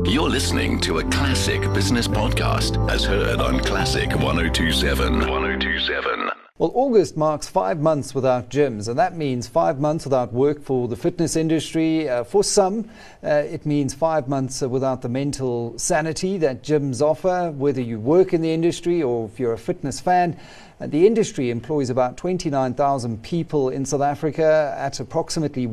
You're listening to a classic business podcast as heard on Classic 1027. 1027. Well, August marks 5 months without gyms, and that means 5 months without work for the fitness industry. For some, it means 5 months without the mental sanity that gyms offer, whether you work in the industry or if you're a fitness fan. The industry employs about 29,000 people in South Africa at approximately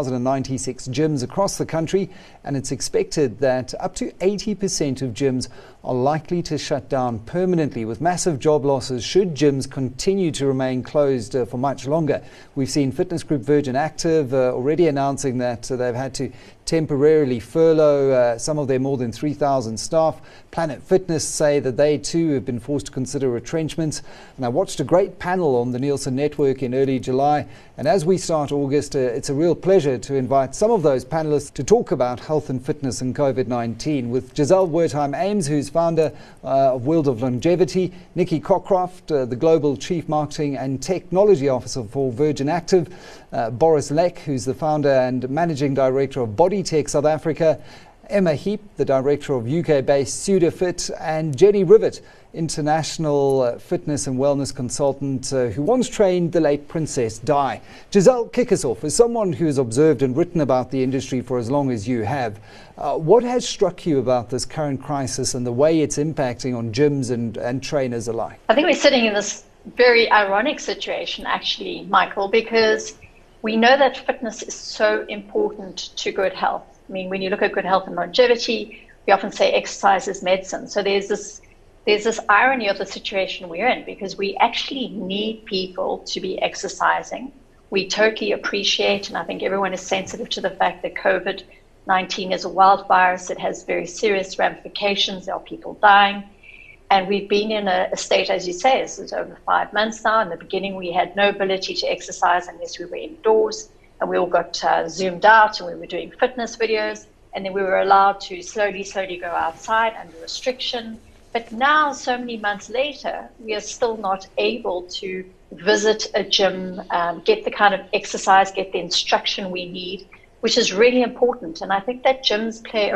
1,096 gyms across the country, and it's expected that up to 80% of gyms are likely to shut down permanently, with massive job losses should gyms continue to remain closed for much longer. We've seen fitness group Virgin Active already announcing that they've had to temporarily furlough some of their more than 3,000 staff. Planet Fitness say that they too have been forced to consider retrenchments. And I watched a great panel on the Nielsen Network in early July. And as we start August, it's a real pleasure to invite some of those panelists to talk about health and fitness and COVID-19 with Giselle Wertheim-Ames, who's founder of World of Longevity, Nikki Cockcroft, the Global Chief Marketing and Technology Officer for Virgin Active, Boris Leck, who's the founder and Managing Director of Bodytech South Africa, Emma Heap, the Director of UK-based Sudafit, and Jenny Rivet, international fitness and wellness consultant who once trained the late Princess Di. Giselle, kick us off. As someone who has observed and written about the industry for as long as you have, what has struck you about this current crisis and the way it's impacting on gyms and trainers alike? I think we're sitting in this very ironic situation, actually, Michael, because we know that fitness is so important to good health. I mean, when you look at good health and longevity, we often say exercise is medicine. So there's this irony of the situation we're in, because we actually need people to be exercising. We totally appreciate, and I think everyone is sensitive to the fact that COVID-19 is a wild virus. It has very serious ramifications. There are people dying. And we've been in a state, as you say, this is over 5 months now. In the beginning, we had no ability to exercise unless we were indoors, and we all got zoomed out, and we were doing fitness videos, and then we were allowed to slowly go outside under restriction. But now, so many months later, we are still not able to visit a gym, get the kind of exercise, get the instruction we need, which is really important. And I think that gyms play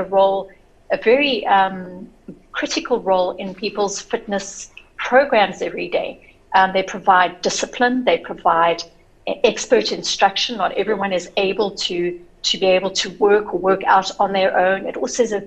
a very critical role in people's fitness programs every day. They provide discipline, they provide expert instruction. Not everyone is able to be able to work out on their own. It also has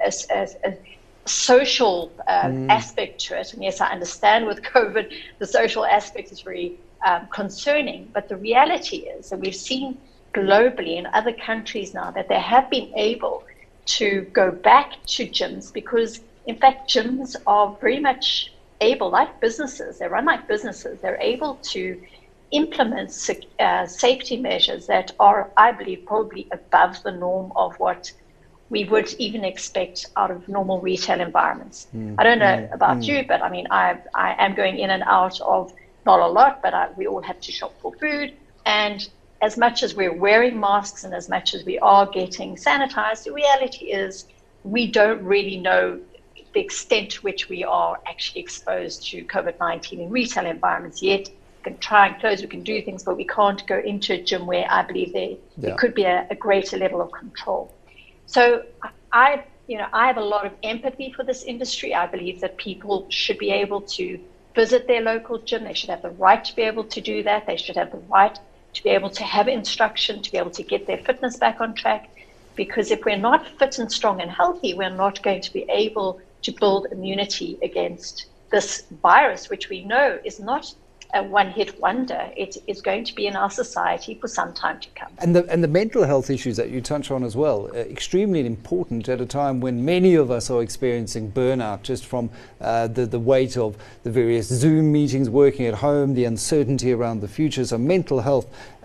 a social aspect to it. And yes, I understand with COVID, the social aspect is very concerning. But the reality is that we've seen globally in other countries now that they have been able to go back to gyms because, in fact, gyms are very much able, like businesses, they run like businesses, they're able to implement safety measures that are, I believe, probably above the norm of what we would even expect out of normal retail environments. I don't know about you, but I mean, I am going in and out of, not a lot, but we all have to shop for food. And as much as we're wearing masks and as much as we are getting sanitized, the reality is we don't really know the extent to which we are actually exposed to COVID-19 in retail environments yet. We can try and close, we can do things, but we can't go into a gym where I believe there could be a greater level of control. So I have a lot of empathy for this industry. I believe that people should be able to visit their local gym. They should have the right to be able to do that. They should have the right to be able to have instruction, to be able to get their fitness back on track. Because if we're not fit and strong and healthy, we're not going to be able to build immunity against this virus, which we know is not a one-hit wonder. It is going to be in our society for some time to come. And the mental health issues that you touch on as well, extremely important at a time when many of us are experiencing burnout just from the weight of the various Zoom meetings, working at home, the uncertainty around the future. So mental health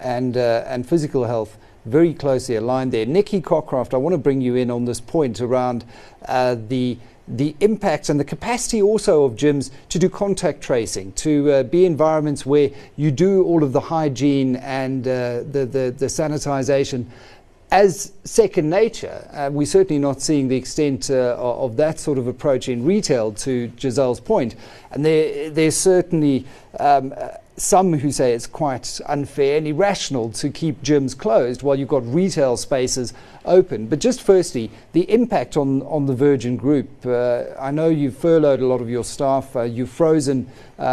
and physical health very closely aligned there. Nikki Cockcroft, I want to bring you in on this point around the impact and the capacity also of gyms to do contact tracing, to be environments where you do all of the hygiene and the sanitization as second nature. We're certainly not seeing the extent of that sort of approach in retail, to Giselle's point. And there's certainly some who say it's quite unfair and irrational to keep gyms closed while you've got retail spaces open. But just firstly, the impact on the Virgin Group. I know you've furloughed a lot of your staff. You've frozen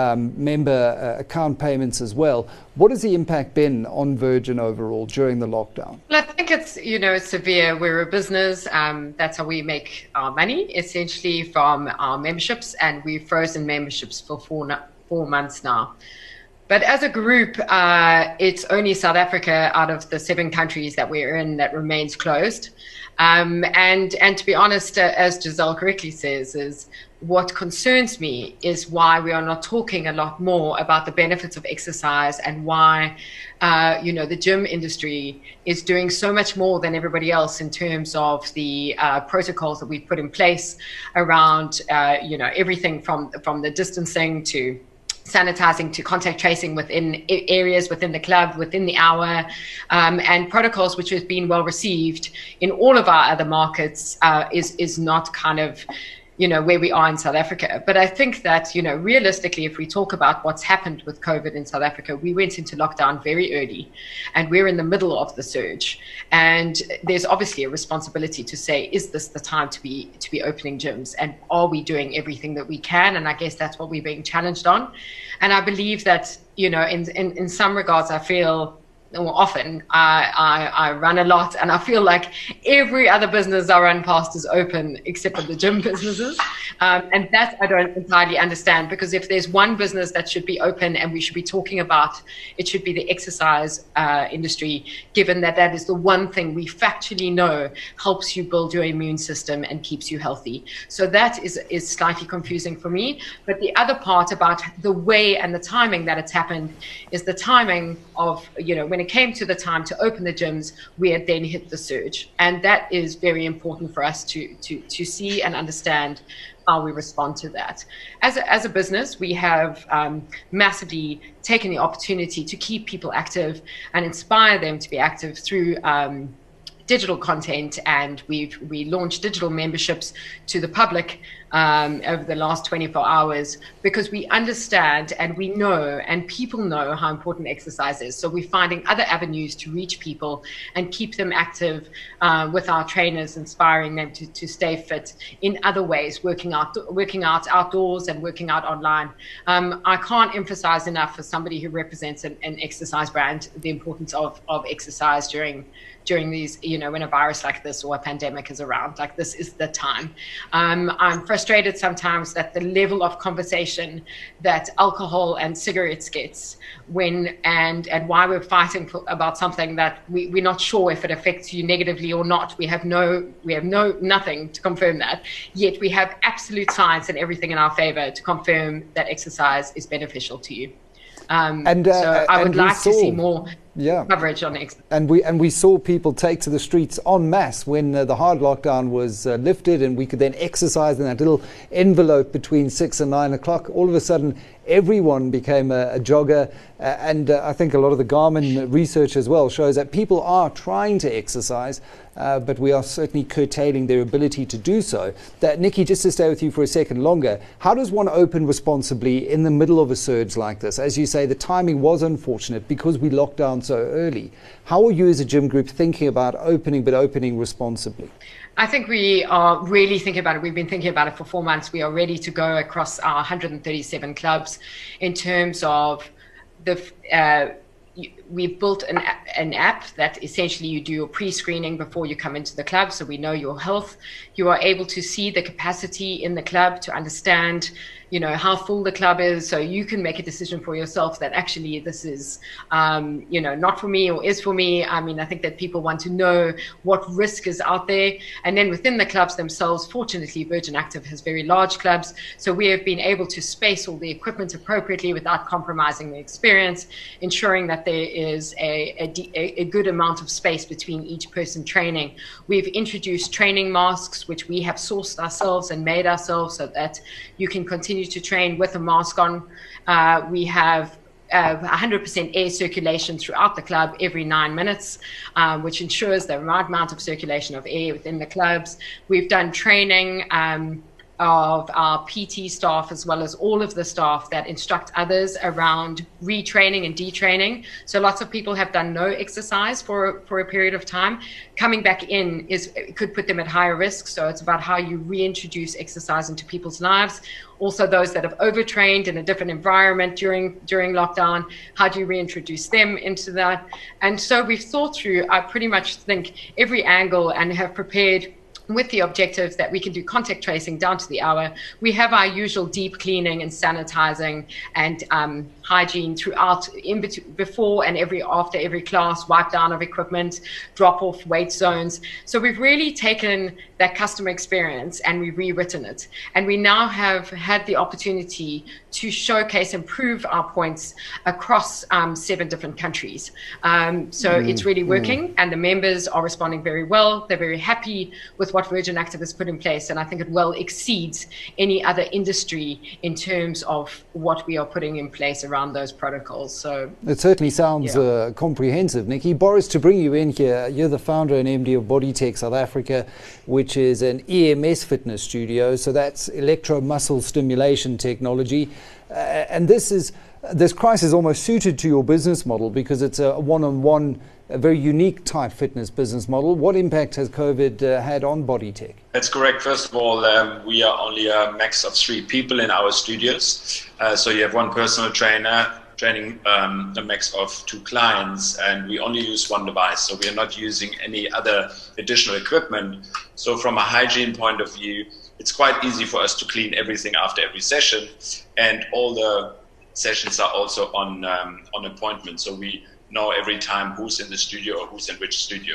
member account payments as well. What has the impact been on Virgin overall during the lockdown? Well, I think it's, severe. We're a business. That's how we make our money, essentially, from our memberships. And we've frozen memberships for 4 months now. But as a group, it's only South Africa out of the 7 countries that we're in that remains closed. And to be honest, as Giselle correctly says, is what concerns me is why we are not talking a lot more about the benefits of exercise and why, the gym industry is doing so much more than everybody else in terms of the protocols that we've put in place around, everything from the distancing to sanitizing to contact tracing within areas within the club, within the hour, and protocols which has been well received in all of our other markets is not kind of, where we are in South Africa. But I think that, realistically, if we talk about what's happened with COVID in South Africa, we went into lockdown very early and we're in the middle of the surge. And there's obviously a responsibility to say, is this the time to be opening gyms? And are we doing everything that we can? And I guess that's what we're being challenged on. And I believe that, in some regards, I feel, well, often I run a lot and I feel like every other business I run past is open except for the gym businesses. And that I don't entirely understand, because if there's one business that should be open and we should be talking about, it should be the exercise industry, given that that is the one thing we factually know helps you build your immune system and keeps you healthy. So that is slightly confusing for me. But the other part about the way and the timing that it's happened is the timing of, when it came to the time to open the gyms, we had then hit the surge. And that is very important for us to see and understand how we respond to that. As a business, we have massively taken the opportunity to keep people active and inspire them to be active through digital content, and we launched digital memberships to the public over the last 24 hours because we understand and we know and people know how important exercise is. So we're finding other avenues to reach people and keep them active with our trainers, inspiring them to stay fit in other ways, working out outdoors and working out online. I can't emphasize enough, for somebody who represents an exercise brand, the importance of exercise during these, when a virus like this or a pandemic is around. Like, this is the time. I'm frustrated sometimes that the level of conversation that alcohol and cigarettes gets and why we're fighting about something that we're not sure if it affects you negatively or not. We have nothing to confirm that. Yet we have absolute science and everything in our favor to confirm that exercise is beneficial to you. So I would like to see more coverage on exercise. And we saw people take to the streets en masse when the hard lockdown was lifted, and we could then exercise in that little envelope between 6 and 9 o'clock. All of a sudden, everyone became a jogger. And I think a lot of the Garmin research as well shows that people are trying to exercise, but we are certainly curtailing their ability to do so. Nikki, just to stay with you for a second longer, how does one open responsibly in the middle of a surge like this? As you say, the timing was unfortunate because we locked down so early. How are you as a gym group thinking about opening, but opening responsibly? I think we are really thinking about it. We've been thinking about it for 4 months. We are ready to go across our 137 clubs in terms of we've built an app that essentially you do your pre-screening before you come into the club, so we know your health. You are able to see the capacity in the club to understand how full the club is, so you can make a decision for yourself that actually this is not for me or is for me. I mean, I think that people want to know what risk is out there. And then within the clubs themselves, fortunately, Virgin Active has very large clubs, so we have been able to space all the equipment appropriately without compromising the experience, ensuring that there is a good amount of space between each person training. We've introduced training masks, which we have sourced ourselves and made ourselves, so that you can continue to train with a mask on. We have 100% air circulation throughout the club every 9 minutes, which ensures the right amount of circulation of air within the clubs. We've done training of our PT staff, as well as all of the staff that instruct others around retraining and detraining. So lots of people have done no exercise for a period of time. Coming back in could put them at higher risk. So it's about how you reintroduce exercise into people's lives. Also, those that have overtrained in a different environment during lockdown, how do you reintroduce them into that? And so we've thought through, I pretty much think, every angle and have prepared with the objectives that we can do contact tracing down to the hour. We have our usual deep cleaning and sanitizing and hygiene throughout, before and after every class, wipe down of equipment, drop off weight zones. So we've really taken that customer experience and we've rewritten it. And we now have had the opportunity to showcase and prove our points across 7 different countries. So it's really working, and the members are responding very well. They're very happy with what Virgin Active has put in place, and I think it well exceeds any other industry in terms of what we are putting in place around those protocols. So it certainly sounds comprehensive. Nikki, Boris, to bring you in here, you're the founder and MD of Bodytech South Africa, which is an EMS fitness studio. So that's electromuscle stimulation technology. And this crisis is almost suited to your business model because it's a one-on-one, a very unique type fitness business model. What impact has COVID had on Bodytech? That's correct. First of all, we are only a max of 3 people in our studios. So you have one personal trainer training a max of 2 clients, and we only use one device. So we are not using any other additional equipment. So from a hygiene point of view, it's quite easy for us to clean everything after every session, and all the sessions are also on appointment. So we know every time who's in the studio or who's in which studio.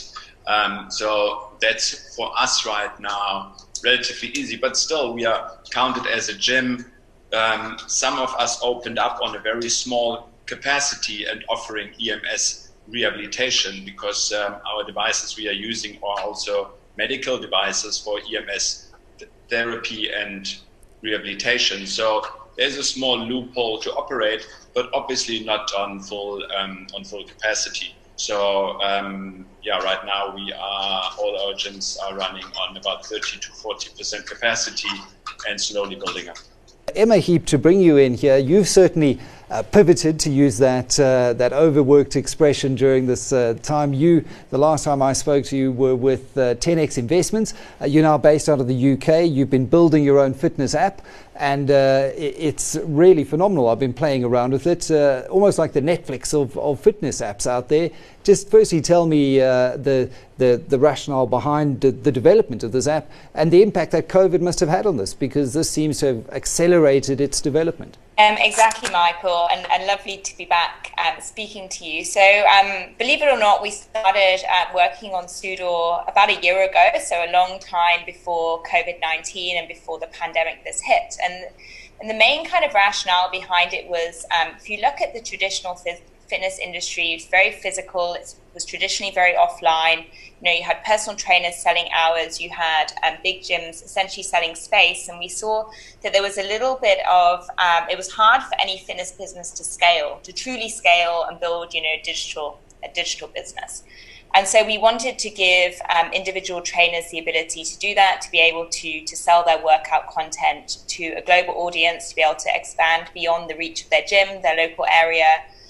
So that's for us right now relatively easy, but still we are counted as a gym. Some of us opened up on a very small capacity and offering EMS rehabilitation because our devices we are using are also medical devices for EMS therapy and rehabilitation. So there's a small loophole to operate, but obviously not on full capacity. So right now all our gyms are running on about 30 to 40% capacity and slowly building up. Emma Heap, to bring you in here, you've certainly pivoted, to use that overworked expression during this time. The last time I spoke to you were with 10X Investments. You're now based out of the UK. You've been building your own fitness app, and it's really phenomenal. I've been playing around with it, almost like the Netflix of fitness apps out there. Just firstly tell me the rationale behind the development of this app and the impact that COVID must have had on this, because this seems to have accelerated its development. Exactly, Michael, and lovely to be back speaking to you. So believe it or not, we started working on Sudor about a year ago, so a long time before COVID-19 and before the pandemic this hit. And the main kind of rationale behind it was, if you look at the traditional fitness industry, it's very physical. It was traditionally very offline. You had personal trainers selling hours. You had big gyms essentially selling space. And we saw that there was a little bit of, it was hard for any fitness business to truly scale and build, a digital business. And so we wanted to give individual trainers the ability to do that, to be able to sell their workout content to a global audience, to be able to expand beyond the reach of their gym, their local area,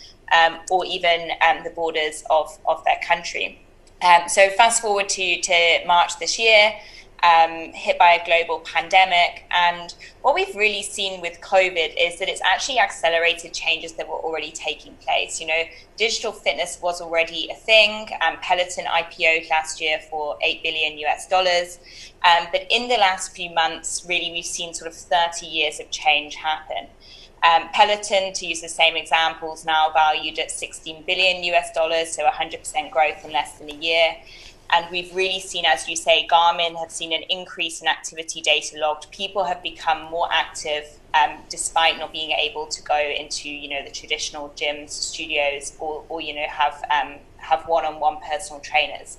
or even the borders of their country. So fast forward to March this year, hit by a global pandemic. And what we've really seen with COVID is that it's actually accelerated changes that were already taking place. Digital fitness was already a thing. Peloton IPO'd last year for $8 billion US. But in the last few months, really, we've seen sort of 30 years of change happen. Peloton, to use the same examples, now valued at $16 billion US, so 100% growth in less than a year. And we've really seen, as you say, Garmin have seen an increase in activity data logged. People have become more active despite not being able to go into, the traditional gyms, studios, or have one-on-one personal trainers.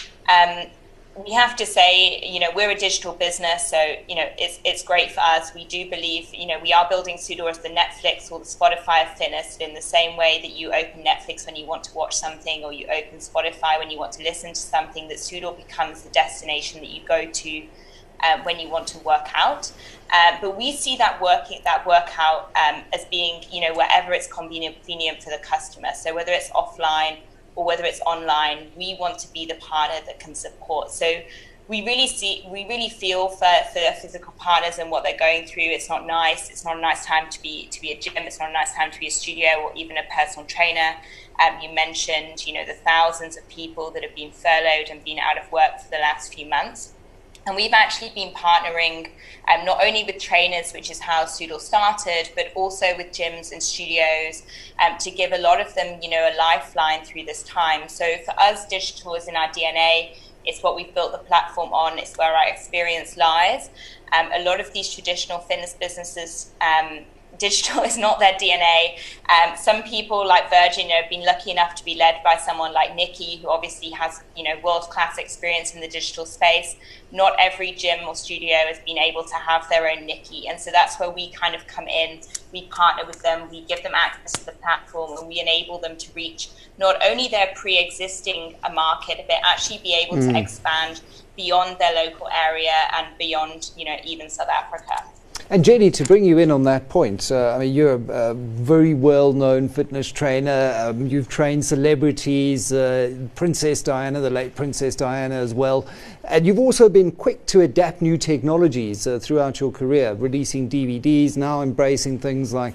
We have to say, we're a digital business, so, it's great for us. We do believe, we are building Sudor as the Netflix or the Spotify of fitness, in the same way that you open Netflix when you want to watch something, or you open Spotify when you want to listen to something, that Sudor becomes the destination that you go to when you want to work out. But we see that workout as being, wherever it's convenient for the customer. So whether it's offline or whether it's online, we want to be the partner that can support. So we really feel for the physical partners and what they're going through. It's not nice. It's not a nice time to be a gym. It's not a nice time to be a studio or even a personal trainer. You mentioned, the thousands of people that have been furloughed and been out of work for the last few months. And we've actually been partnering not only with trainers, which is how Soodle started, but also with gyms and studios to give a lot of them, a lifeline through this time. So for us, digital is in our DNA. It's what we've built the platform on. It's where our experience lies. A lot of these traditional fitness businesses, digital is not their DNA. Some people like Virgin have been lucky enough to be led by someone like Nikki, who obviously has world-class experience in the digital space. Not every gym or studio has been able to have their own Nikki, and so that's where we kind of come in. We partner with them, we give them access to the platform, and we enable them to reach not only their pre-existing market, but actually be able to expand beyond their local area and beyond, even South Africa. And Jenny, to bring you in on that point, you're a very well-known fitness trainer. You've trained celebrities, Princess Diana, the late Princess Diana as well. And you've also been quick to adapt new technologies throughout your career, releasing DVDs, now embracing things like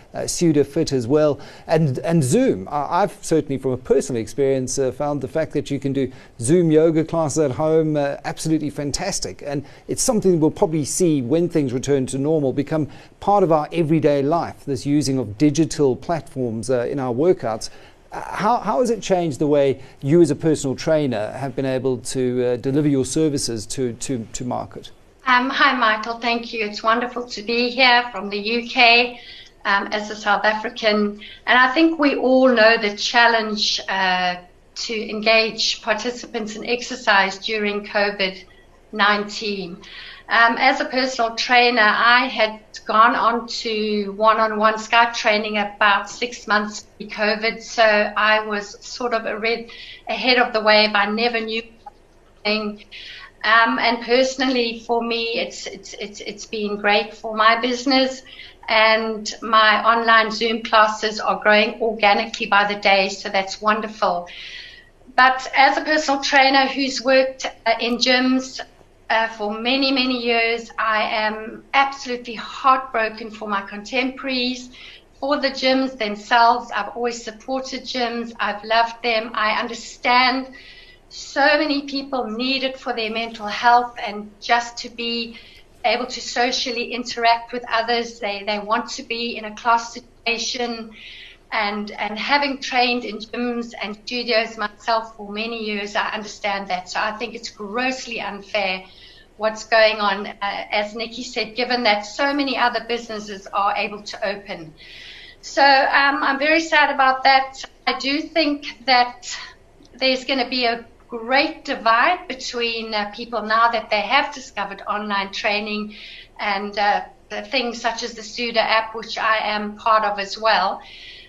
SudoFit as well, and Zoom. I've certainly, from a personal experience, found the fact that you can do Zoom yoga classes at home absolutely fantastic. And it's something we'll probably see when things return to normal become part of our everyday life, this using of digital platforms in our workouts. How has it changed the way you as a personal trainer have been able to deliver your services to market? Hi, Michael. Thank you. It's wonderful to be here from the UK as a South African. And I think we all know the challenge to engage participants in exercise during COVID-19. As a personal trainer, I had gone on to one-on-one Skype training about 6 months pre-COVID, so I was sort of ahead of the wave. I never knew anything. And personally, for me, it's been great for my business, and my online Zoom classes are growing organically by the day, so that's wonderful. But as a personal trainer who's worked in gyms for many, many years, I am absolutely heartbroken for my contemporaries, for the gyms themselves. I've always supported gyms. I've loved them. I understand so many people need it for their mental health and just to be able to socially interact with others. They want to be in a class situation. And having trained in gyms and studios myself for many years, I understand that. So I think it's grossly unfair what's going on, as Nikki said, given that so many other businesses are able to open. So I'm very sad about that. I do think that there's going to be a great divide between people now that they have discovered online training and the things such as the Sudo app, which I am part of as well.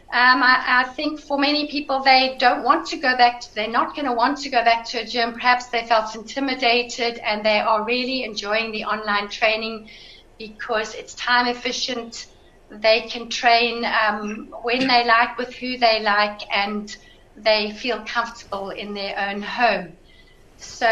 I think for many people, they don't want to go back. They're not going to want to go back to a gym. Perhaps they felt intimidated, and they are really enjoying the online training because it's time efficient. They can train when they like, with who they like, and they feel comfortable in their own home. So,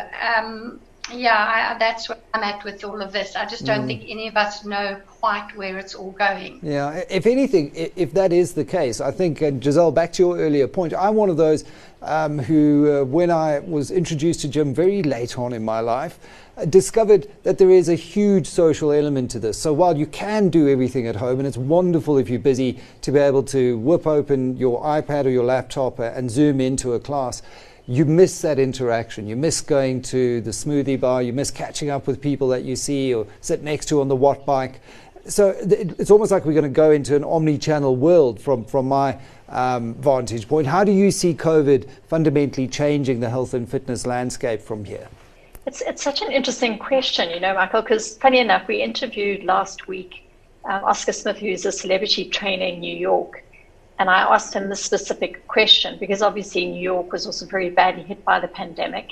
that's where I'm at with all of this. I just don't think any of us know quite where it's all going. Yeah, if anything, if that is the case, I think, and Giselle, back to your earlier point, I'm one of those who, when I was introduced to gym very late on in my life, discovered that there is a huge social element to this. So while you can do everything at home, and it's wonderful if you're busy to be able to whip open your iPad or your laptop and zoom into a class, you miss that interaction. You miss going to the smoothie bar. You miss catching up with people that you see or sit next to on the watt bike. So it's almost like we're going to go into an omni-channel world from my vantage point. How do you see COVID fundamentally changing the health and fitness landscape from here? It's such an interesting question, Michael, because funny enough, we interviewed last week Oscar Smith, who's a celebrity trainer in New York. And I asked him this specific question because obviously New York was also very badly hit by the pandemic.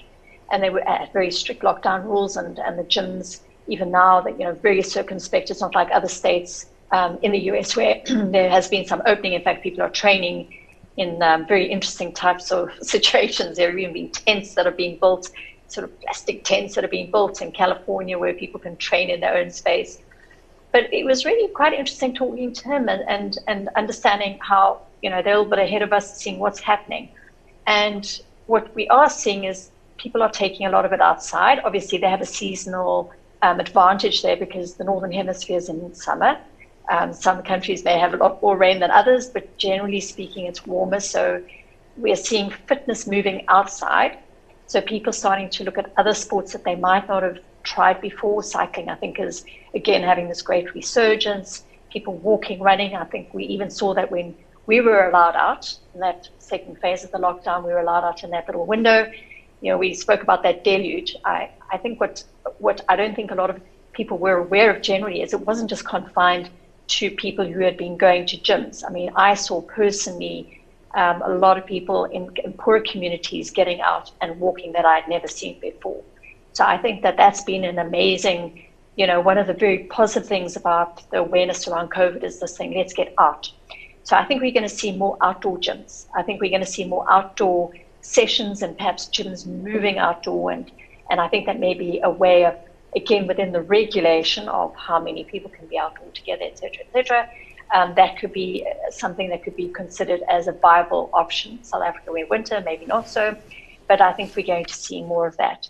and they were at very strict lockdown rules, and the gyms, even now, that, very circumspect. It's not like other states in the US where there has been some opening. In fact, people are training in very interesting types of situations. There have even been tents that are being built, sort of plastic tents that are being built in California where people can train in their own space. But it was really quite interesting talking to him and understanding how, they're a little bit ahead of us, seeing what's happening. And what we are seeing is people are taking a lot of it outside. Obviously, they have a seasonal advantage there because the Northern Hemisphere is in summer. Some countries may have a lot more rain than others, but generally speaking, it's warmer. So we're seeing fitness moving outside. So people starting to look at other sports that they might not have tried before. Cycling, I think, is, again, having this great resurgence. People walking, running. I think we even saw that when we were allowed out in that second phase of the lockdown, we were allowed out in that little window. We spoke about that deluge. I think what I don't think a lot of people were aware of generally is it wasn't just confined to people who had been going to gyms. I mean, I saw personally a lot of people in poorer communities getting out and walking that I'd never seen before. So I think that that's been an amazing, one of the very positive things about the awareness around COVID is this thing, let's get out. So I think we're going to see more outdoor gyms. I think we're going to see more outdoor sessions and perhaps gyms moving outdoor. And I think that may be a way of, again, within the regulation of how many people can be outdoor together, et cetera, that could be something that could be considered as a viable option. South Africa, where winter, maybe not so, but I think we're going to see more of that.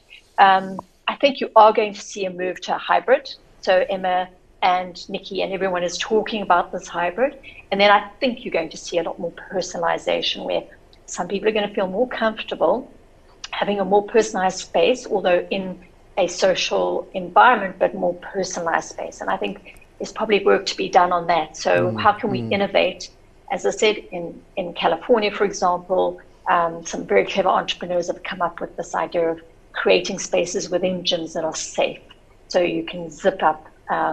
I think you are going to see a move to a hybrid. So Emma and Nikki and everyone is talking about this hybrid. And then I think you're going to see a lot more personalization where some people are going to feel more comfortable having a more personalized space, although in a social environment, but more personalized space. And I think there's probably work to be done on that. So how can we innovate? As I said, in California, for example, some very clever entrepreneurs have come up with this idea of creating spaces within gyms that are safe. So you can zip up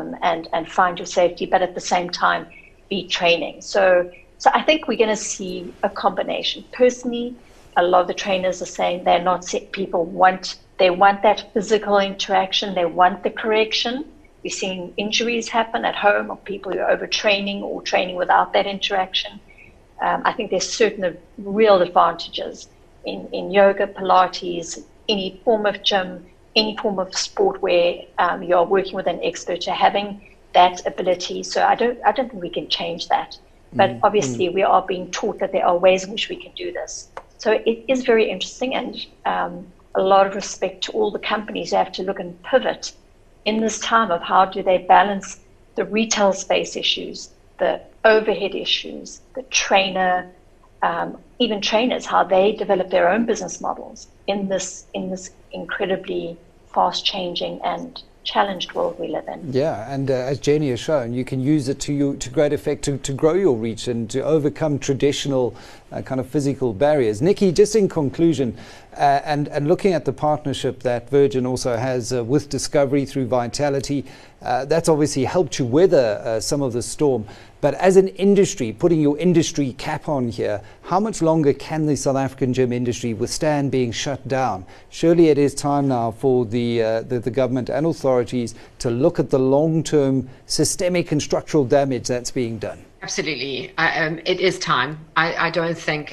and find your safety, but at the same time be training. So I think we're going to see a combination. Personally, a lot of the trainers are saying they're not sick. People want that physical interaction. They want the correction. We're seeing injuries happen at home of people who are overtraining or training without that interaction. I think there's certain real advantages in yoga, Pilates, any form of gym, any form of sport where you're working with an expert to having that ability. So I don't think we can change that. But obviously we are being taught that there are ways in which we can do this. So it is very interesting, and a lot of respect to all the companies who have to look and pivot in this time of how do they balance the retail space issues, the overhead issues, the trainer, even trainers, how they develop their own business models in this incredibly fast changing and challenged world we live in. Yeah, and as Jenny has shown, you can use it to great effect to grow your reach and to overcome traditional kind of physical barriers. Nikki, just in conclusion, and looking at the partnership that Virgin also has with Discovery through Vitality, that's obviously helped you weather some of the storm. But as an industry, putting your industry cap on here, how much longer can the South African gym industry withstand being shut down? Surely it is time now for the government and authorities to look at the long-term systemic and structural damage that's being done. Absolutely. It is time. I don't think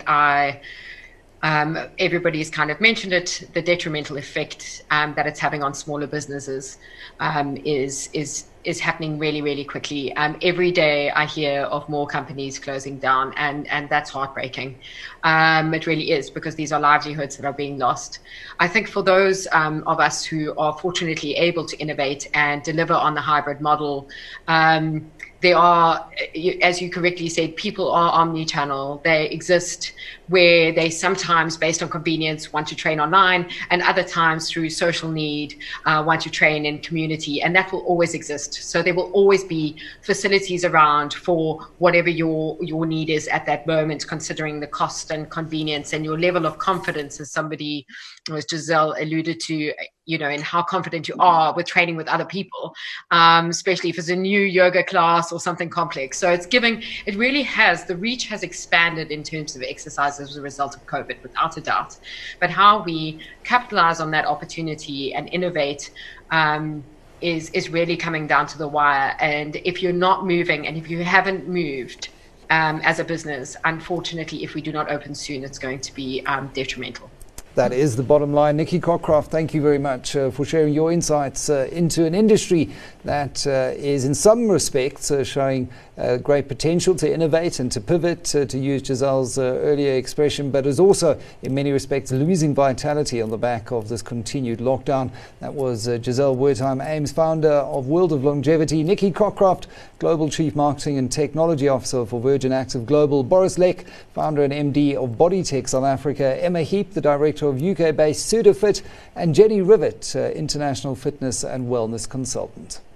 everybody's kind of mentioned it. The detrimental effect that it's having on smaller businesses is happening really, really quickly. Every day I hear of more companies closing down, and that's heartbreaking. It really is, because these are livelihoods that are being lost. I think for those of us who are fortunately able to innovate and deliver on the hybrid model, there are, as you correctly said, people are omni-channel. They exist where they sometimes, based on convenience, want to train online, and other times through social need, want to train in community, and that will always exist. So there will always be facilities around for whatever your need is at that moment, considering the cost and convenience and your level of confidence, as somebody, as Giselle alluded to. in how confident you are with training with other people, especially if it's a new yoga class or something complex. So it really has, the reach has expanded in terms of exercise as a result of COVID, without a doubt. But how we capitalize on that opportunity and innovate is really coming down to the wire. And if you're not moving, and if you haven't moved as a business, unfortunately, if we do not open soon, it's going to be detrimental. That is the bottom line. Nikki Cockcroft, thank you very much for sharing your insights into an industry that is in some respects showing great potential to innovate and to pivot, to use Giselle's earlier expression, but is also in many respects losing vitality on the back of this continued lockdown. That was Giselle Wertheim Ames, founder of World of Longevity. Nikki Cockcroft, Global Chief Marketing and Technology Officer for Virgin Active Global. Boris Lek, founder and MD of Bodytech South Africa. Emma Heap, the Director of UK-based Sudafit, and Jenny Rivet, International Fitness and Wellness Consultant.